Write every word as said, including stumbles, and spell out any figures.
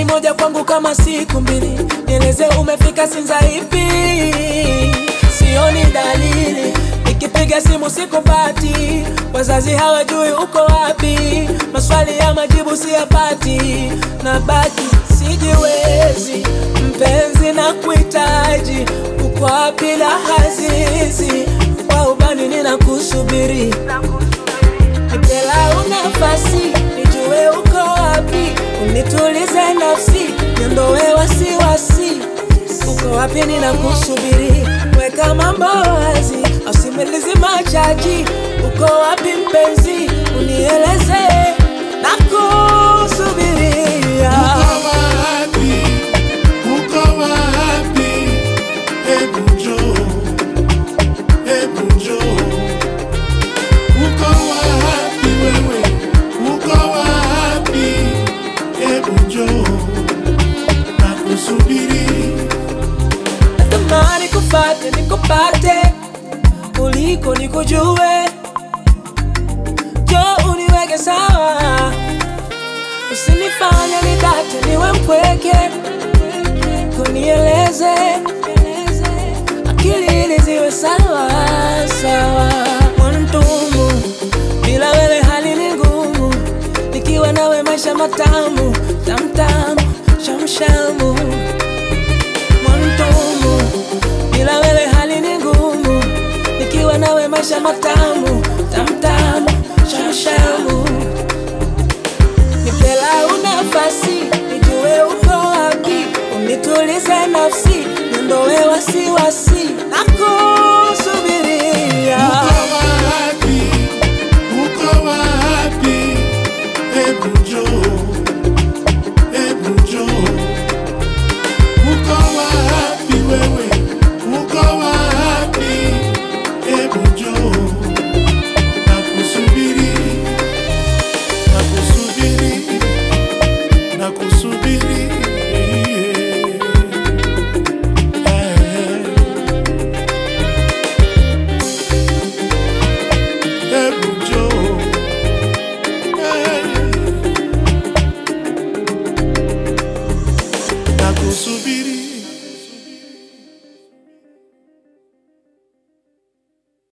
moja kwangu kama siku mbili. Nieleze umefika Sinza ipi? Sioni dalili, nikipiga simu sikupati. Wazazi hawajui uko wapi, maswali ya majibu siyapati. Nabaki sijiwezi, mpenzi na kuhitaji. Uko wapi la hazizi, kwa ubani ninakusubiri. Nipela unafasi, nijue uko wapi. Unitulize nafsi, niondoe wasiwasi. Uko wapi ninakusubiri. Weka mambo wazi, usimalize machaji. Uko wapi mpenzi, unieleze nakusubiria. Uko wapi, uko wapi, hebu njoo, hebu njoo. Uko wapi wewe, uko wapi, hebu njoo, nakusubiri. Natamani kufate nikupate, uliko nikujue. Jo uniweke sawa, usinifanye nidate niwe mpweke. Kunieleze akili ili ziwe sawa sawa. Mwantumu, bila wewe hali ni ngumu. Nikiwa nawe maisha matamu, tamtamu, shamshamu. Mwantumu, bila wewe hali ni ngumu. Nikiwa nawe maisha matamu, tamtamu, shamshamu. Nipela unafasi, nijue uko wapi. Unitulize nafsi, niondoe wasiwasi. Nakusubiria. Uko wapi, uko wapi, hebu njoo, hebu njoo. Uko wapi wewe, uko wapi, hebu njoo, nakusubiri, nakusubiri, nakusubiri. Hebu njoo, nakusubiri.